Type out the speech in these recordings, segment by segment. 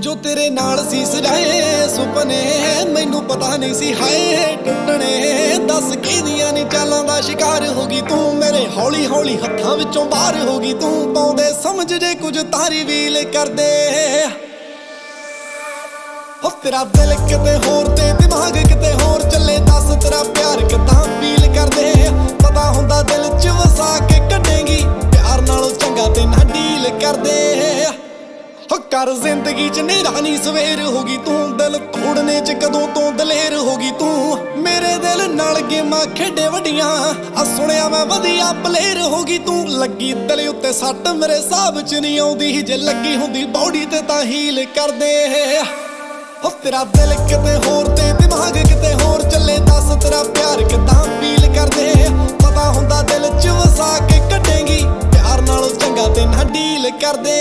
जो तेरे नाल सी सजाए सुपने मैनू पता नहीं सी हाए टुटने दस किदियां नी चालां दा शिकार होगी तू मेरे हौली हौली हत्थां विचों बाहर होगी तू पाउंदे समझ जे कुछ तारी वील कर दे हो तेरा दिल किते होर ते दिमाग किते होर चले दस तेरा प्यार किदां फील कर दे पता हुंदा दिल च वसा के कढेंगी प्यार नालों चंगा ते ना डील कर दे कर जिंदगी च निरानी सवेर होगी तू दिल तोड़ने च कदों तो दलेर होगी तू मेरे दिल नाल गेमां खेडे वड्डियां आ सुनिया मैं वधिया प्लेयर होगी तू लगी दिल उत्ते सट मेरे हिसाब च नहीं आउंदी जे लगी हुंदी बॉडी ते तां हील कर दे हो तेरा दिल किते होर ते दिमाग किते होर चले दस तेरा प्यार किदां फील कर दे पता हुंदा दिल च वसा के कढेंगी प्यार नालों चंगा ते ना डील कर दे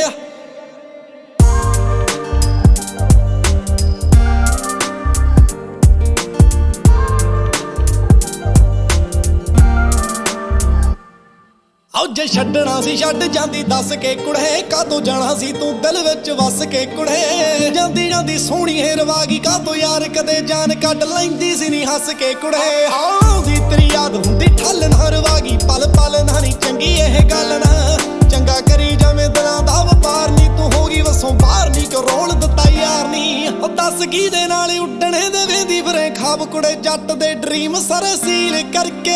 जे छड्डना सी छड्ड जांदी दस के कुड़े कातों जाना सी तू दिल विच वस के कुड़े जांदी जांदी सोहणी रवागी कातों यार कदे जान कढ लैंदी सी नी हस के कुड़े आउंदी तेरी याद हुंदी ठल ना रवागी पल पल ना नी चंगी एह गल ना चंगा करी जावे दिलां दा वपार नी तू होगी वसों बाहर नी करोल दित्ता यार नी ओ दस की दे नाल उड्डणे दे वेंदी फिरे खाब कुड़े जट दे ड्रीम सारे सील करके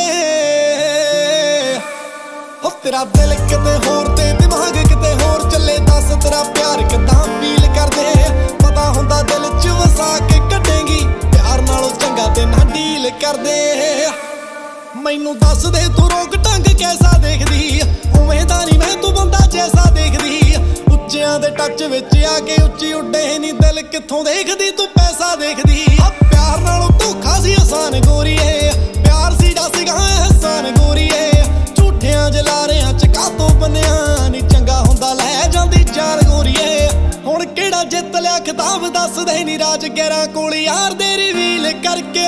हो तेरा दिल किते होर ते दिमाग किते होर चले दस तेरा प्यार किदां फील कर दे पता हुंदा दिल च वसा के कढेंगी प्यार नालों चंगा ते ना डील कर दे मैनू दस दे तू रोक ढंग कैसा देखदी उवें दा नहीं मैं तू बंदा जैसा देखदी उच्चियां दे टच विच आके उच्ची उड्डे नी दिल कित्थों देखदी तू पैसा देखदी प्यार नालों धोखा सी आसान गोरीए प्यार सी दस गा एहसान गोरीए जलारियां च कातों बनिया नी चंगा हुंदा लै जांदी जान गोरीए हुण केड़ा जित लिया खिताब दस दे नी राज 11 कोल यार दे रिवील करके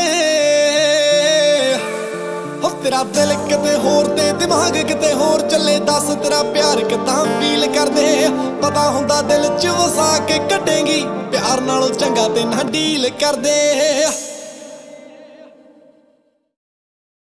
हो तेरा दिल किते होर ते दिमाग किते होर चले दस तेरा प्यार किदां फील कर दे पता हुंदा दिल च वसा के कढेंगी प्यार नालों चंगा ते ना डील कर दे